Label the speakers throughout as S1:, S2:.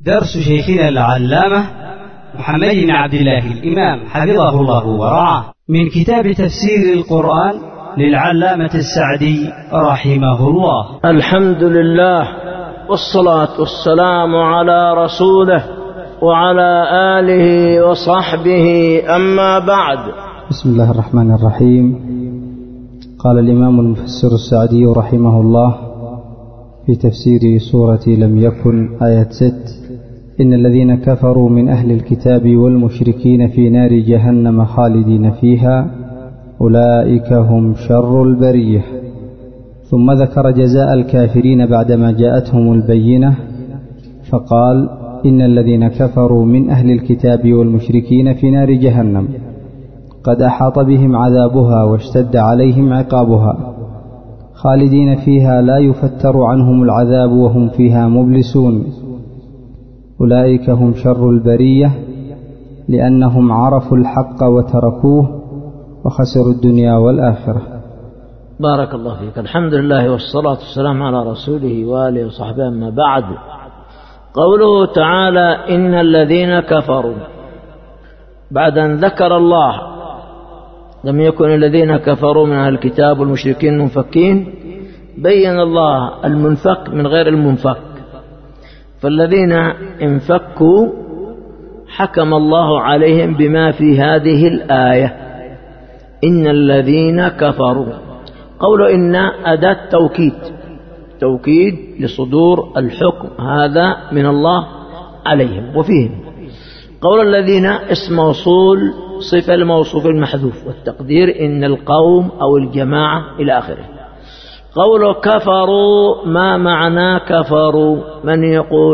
S1: درس شيخنا العلامة محمد بن عبد الله الإمام حفظه الله ورعاه من كتاب تفسير القرآن للعلامة السعدي رحمه الله.
S2: الحمد لله والصلاة والسلام على رسوله وعلى آله وصحبه، أما بعد.
S3: بسم الله الرحمن الرحيم. قال الإمام المفسر السعدي رحمه الله في تفسير سورة لم يكن آية 6: إن الذين كفروا من أهل الكتاب والمشركين في نار جهنم خالدين فيها أولئك هم شر البرية. ثم ذكر جزاء الكافرين بعدما جاءتهم البينة فقال: إن الذين كفروا من أهل الكتاب والمشركين في نار جهنم قد أحاط بهم عذابها واشتد عليهم عقابها خالدين فيها لا يفتر عنهم العذاب وهم فيها مبلسون. أولئك هم شر البرية لأنهم عرفوا الحق وتركوه وخسروا الدنيا والآخرة.
S2: بارك الله فيك. الحمد لله والصلاة والسلام على رسوله وآله وصحبه، أما بعد. قوله تعالى: إن الذين كفروا، بعد أن ذكر الله لم يكن الذين كفروا من أهل الكتاب والمشركين منفكين، بين الله المنفك من غير المنفك. فالذين انفكوا حكم الله عليهم بما في هذه الآية: إن الذين كفروا. قول إن أداة توكيد لصدور الحكم هذا من الله عليهم وفيهم. قول الذين اسم موصول صفة الموصوف المحذوف، والتقدير إن القوم أو الجماعة إلى آخره. قول كفروا، ما معنى كفروا؟ من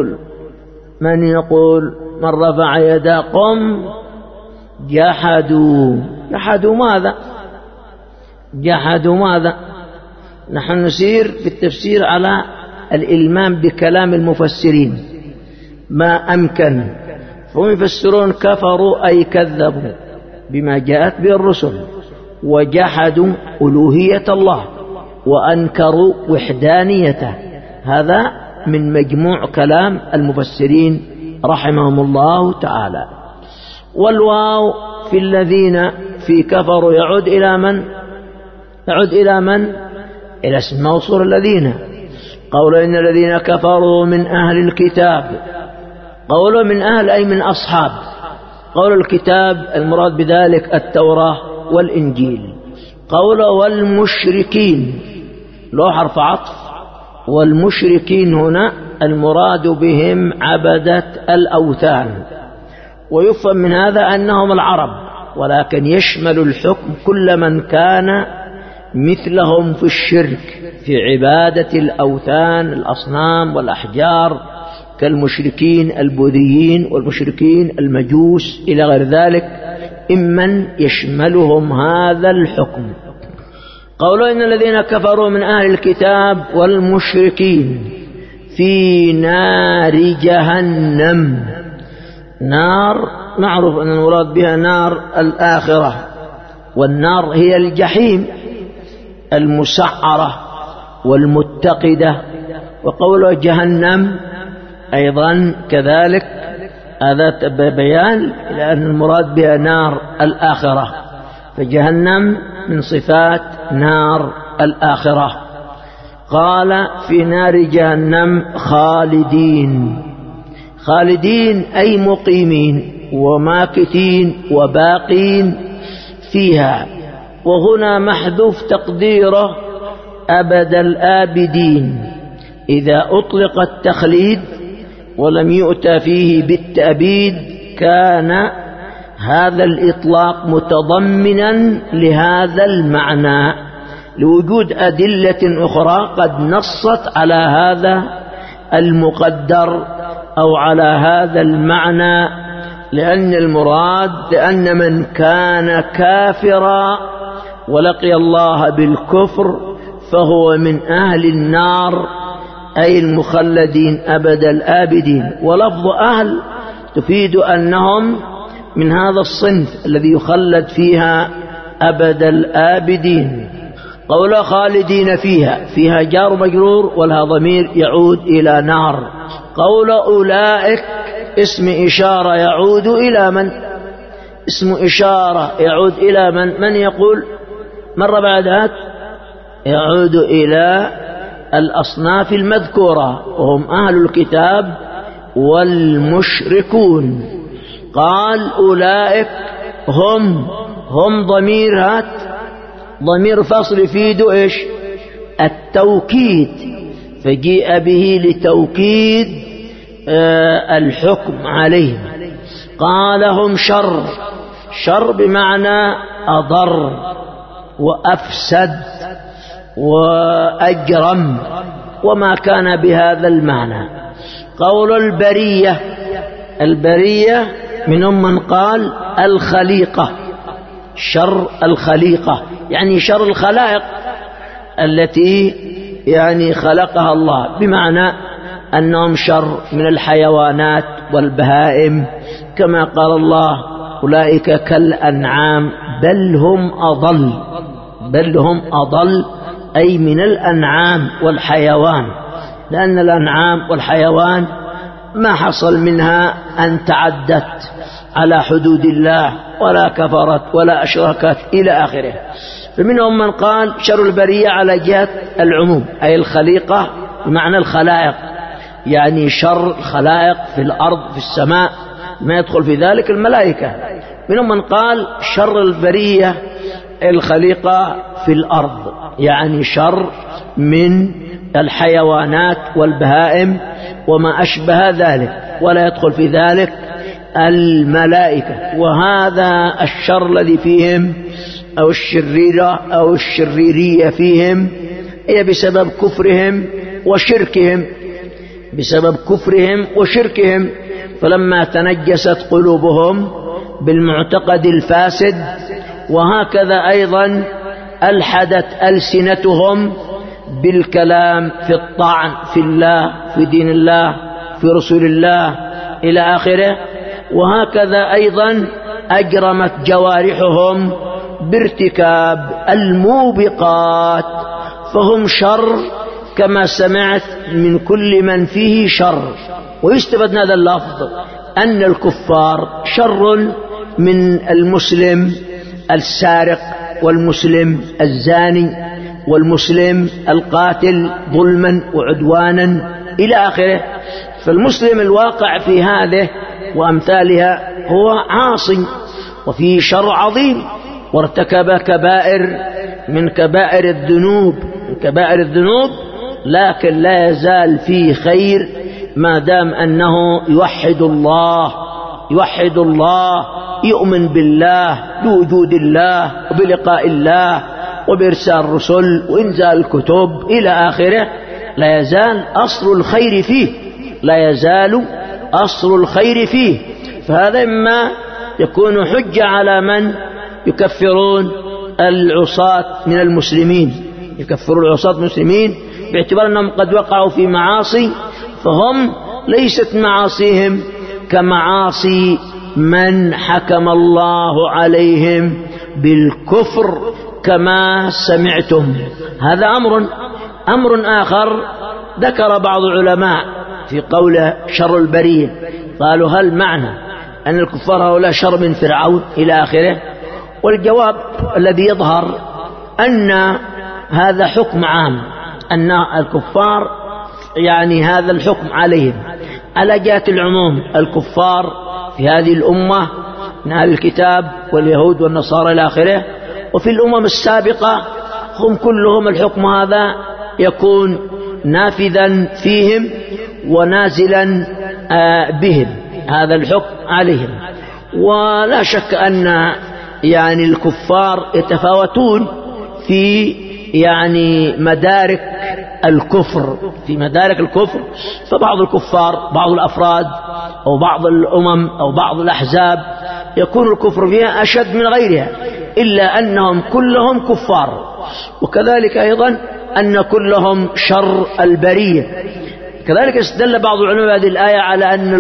S2: يقول من رفع يده؟ قم. جحدوا ماذا؟ نحن نسير في التفسير على الإلمام بكلام المفسرين ما أمكن، فهم يفسرون كفروا أي كذبوا بما جاءت به الرسل، وجحدوا ألوهية الله، وأنكروا وحدانيته. هذا من مجموع كلام المفسرين رحمهم الله تعالى. والواو في الذين في كفروا يعود إلى من؟ إلى اسم موصول الذين. قول إن الذين كفروا من أهل الكتاب، قول من أهل أي من أصحاب. قول الكتاب المراد بذلك التوراة والإنجيل. قول والمشركين له حرف عطف، والمشركين هنا المراد بهم عبدة الأوثان، ويفهم من هذا أنهم العرب، ولكن يشمل الحكم كل من كان مثلهم في الشرك في عبادة الأوثان الأصنام والأحجار، كالمشركين البوذيين والمشركين المجوس إلى غير ذلك، إمن يشملهم هذا الحكم. قولوا إن الذين كفروا من أهل الكتاب والمشركين في نار جهنم. نار معروف أن المراد بها نار الآخرة، والنار هي الجحيم المسعرة والمتقدة. وقوله جهنم أيضا كذلك، هذا بيان إلى أن المراد بها نار الآخرة، فجهنم من صفات نار الآخرة. قال في نار جهنم خالدين أي مقيمين وماكثين وباقين فيها. وهنا محذوف تقديره أبد الآبدين. إذا أطلق التخليد ولم يؤتى فيه بالتأبيد كان هذا الإطلاق متضمنا لهذا المعنى، لوجود أدلة أخرى قد نصت على هذا المقدر أو على هذا المعنى. لأن المراد لأن من كان كافرا ولقي الله بالكفر فهو من أهل النار، أي المخلدين أبد الآبدين. ولفظ أهل تفيد أنهم من هذا الصنف الذي يخلد فيها أبد الآبدين. قول خالدين فيها جار مجرور، والها ضمير يعود إلى نار. قول أولئك اسم إشارة يعود إلى من؟ اسم إشارة يعود إلى من يقول مرة بعدها؟ يعود إلى الأصناف المذكورة وهم أهل الكتاب والمشركون. قال أولئك هم ضمير ضمير فصل يفيد إيش؟ التوكيد، فجيء به لتوكيد الحكم عليهم. قال هم شر بمعنى أضر وأفسد وأجرم وما كان بهذا المعنى. قول البرية منهم من قال الخليقة، شر الخليقة يعني شر الخلائق التي يعني خلقها الله، بمعنى أنهم شر من الحيوانات والبهائم، كما قال الله أولئك كالأنعام بل هم أضل أي من الأنعام والحيوان، لأن الأنعام والحيوان ما حصل منها أن تعدت على حدود الله ولا كفرت ولا أشركت إلى آخره. فمنهم من قال شر البرية على جهة العموم، أي الخليقة بمعنى الخلائق، يعني شر الخلائق في الأرض في السماء، ما يدخل في ذلك الملائكة. منهم من قال شر البرية الخليقة في الأرض، يعني شر من الحيوانات والبهائم وما أشبه ذلك، ولا يدخل في ذلك الملائكة. وهذا الشر الذي فيهم أو الشريرة أو الشريرية فيهم هي بسبب كفرهم وشركهم، فلما تنجست قلوبهم بالمعتقد الفاسد، وهكذا أيضا ألحدت ألسنتهم بالكلام في الطعن في الله في دين الله في رسول الله إلى آخره، وهكذا أيضا أجرمت جوارحهم بارتكاب الموبقات، فهم شر كما سمعت من كل من فيه شر. ويستفاد من هذا اللفظ أن الكفار شر من المسلم السارق والمسلم الزاني والمسلم القاتل ظلما وعدوانا إلى آخره. فالمسلم الواقع في هذه وأمثالها هو عاصي وفيه شر عظيم، وارتكب كبائر من كبائر الذنوب، لكن لا يزال فيه خير ما دام أنه يوحد الله، يؤمن بالله بوجود الله وبلقاء الله وبإرسال الرسل وإنزال الكتب إلى آخره. لا يزال أصل الخير فيه. فهذا إما يكون حجة على من يكفرون العصاة من المسلمين، يكفرون العصاة المسلمين باعتبار أنهم قد وقعوا في معاصي، فهم ليست معاصيهم كمعاصي من حكم الله عليهم بالكفر كما سمعتم. هذا أمر آخر ذكر بعض العلماء في قوله شر البرية، قالوا هل معنى أن الكفار هؤلاء شر من فرعون إلى آخره؟ والجواب الذي يظهر أن هذا حكم عام، أن الكفار يعني هذا الحكم عليهم على جهة العموم. الكفار في هذه الأمة من أهل الكتاب واليهود والنصارى إلى آخره، وفي الأمم السابقة هم كلهم الحكم هذا يكون نافذا فيهم ونازلا بهم، هذا الحكم عليهم. ولا شك أن يعني الكفار يتفاوتون في يعني مدارك الكفر، فبعض الكفار بعض الأفراد أو بعض الأمم أو بعض الأحزاب يكون الكفر فيها أشد من غيرها، إلا أنهم كلهم كفار. وكذلك أيضا أن كلهم شر البرية. كذلك استدل بعض العلماء هذه الآية على أن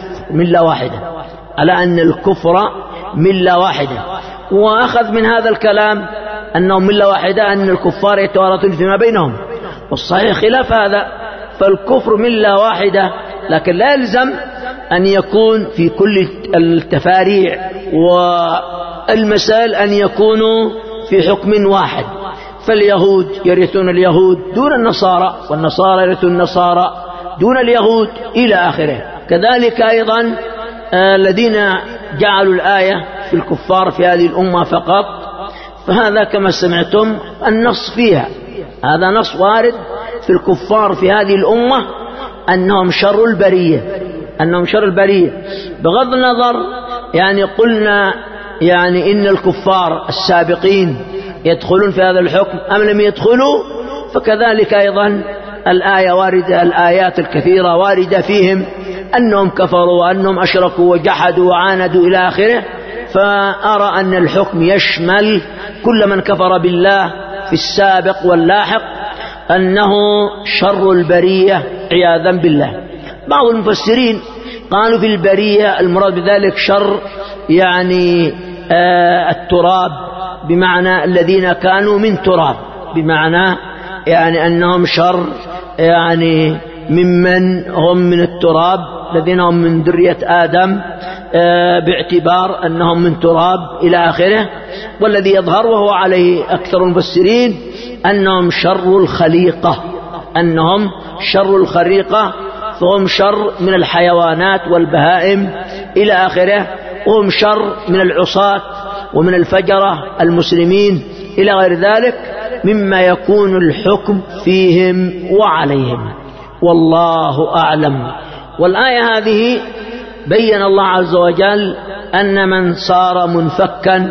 S2: الكفر ملة واحدة، وأخذ من هذا الكلام أنهم ملة واحدة، أن الكفار يتوارثون فيما بينهم، والصحيح خلاف هذا. فالكفر ملة واحدة، لكن لا يلزم أن يكون في كل التفاريع والمسائل أن يكونوا في حكم واحد، فاليهود يرثون اليهود دون النصارى، والنصارى يرثون النصارى دون اليهود إلى آخره. كذلك أيضا الذين جعلوا الآية في الكفار في هذه الأمة فقط، فهذا كما سمعتم النص فيها، هذا نص وارد في الكفار في هذه الأمة أنهم شر البرية، أنهم شر البرية. بغض النظر يعني قلنا يعني إن الكفار السابقين يدخلون في هذا الحكم أم لم يدخلوا، فكذلك أيضا الآية واردة، الآيات الكثيرة واردة فيهم أنهم كفروا وأنهم أشركوا وجحدوا وعاندوا إلى آخره. فأرى أن الحكم يشمل كل من كفر بالله في السابق واللاحق، أنه شر البرية عياذا بالله. بعض المفسرين قالوا في البرية المراد بذلك شر يعني التراب، بمعنى الذين كانوا من تراب، بمعنى يعني أنهم شر يعني ممن هم من التراب، الذين هم من ذرية آدم باعتبار أنهم من تراب إلى آخره. والذي يظهر وهو عليه أكثر المفسرين أنهم شر الخليقة، أنهم شر الخليقة، فهم شر من الحيوانات والبهائم إلى آخره، وهم شر من العصاة ومن الفجرة المسلمين إلى غير ذلك مما يكون الحكم فيهم وعليهم، والله أعلم. والآية هذه بين الله عز وجل أن من صار منفكا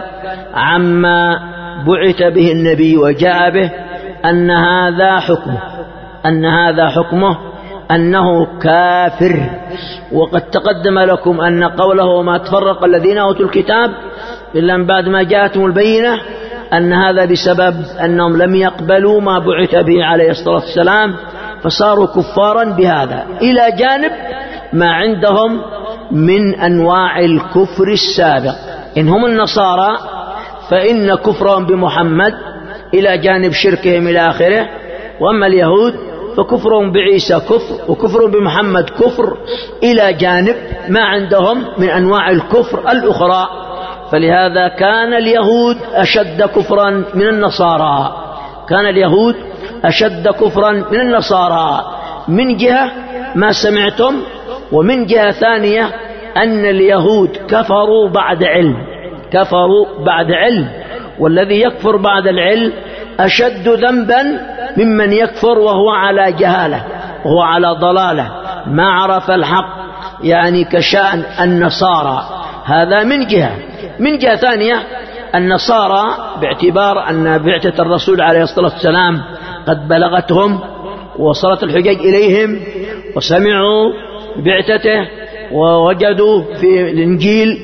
S2: عما بعث به النبي وجاء به أن هذا حكمه، أن هذا حكمه أنه كافر. وقد تقدم لكم أن قوله ما تفرق الذين أوتوا الكتاب إلا من بعد ما جاءتهم البينة، أن هذا بسبب أنهم لم يقبلوا ما بعث به عليه الصلاة والسلام فصاروا كفارا بهذا، إلى جانب ما عندهم من أنواع الكفر السابق. إن هم النصارى فإن كفرهم بمحمد إلى جانب شركهم إلى آخره، وأما اليهود فكفرهم بعيسى كفر وكفرهم بمحمد كفر إلى جانب ما عندهم من أنواع الكفر الأخرى. فلهذا كان اليهود أشد كفرا من النصارى، كان اليهود أشد كفرا من النصارى من جهة ما سمعتم، ومن جهة ثانية أن اليهود كفروا بعد علم، كفروا بعد علم، والذي يكفر بعد العلم أشد ذنبا ممن يكفر وهو على جهالة وهو على ضلالة ما عرف الحق، يعني كشأن النصارى. هذا من جهة. من جهة ثانية النصارى باعتبار أن بعثة الرسول عليه الصلاة والسلام قد بلغتهم ووصلت الحجج إليهم وسمعوا بعثته ووجدوا في الإنجيل،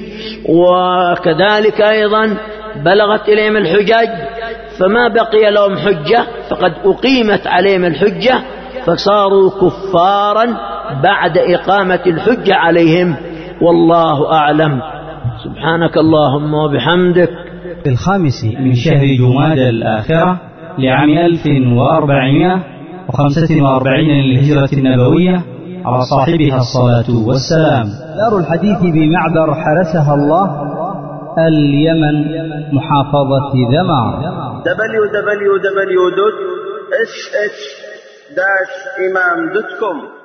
S2: وكذلك أيضا بلغت إليهم الحجج، فما بقي لهم حجة، فقد أقيمت عليهم الحجة فصاروا كفارا بعد إقامة الحجة عليهم، والله أعلم. سبحانك اللهم وبحمدك.
S1: في 5 من شهر جمادى الآخرة لعام 1445 للهجرة النبوية على صاحبها الصلاة والسلام. دار الحديث بمعبر حرسها الله، اليمن، محافظة ذمار.
S4: www.sh-imam.com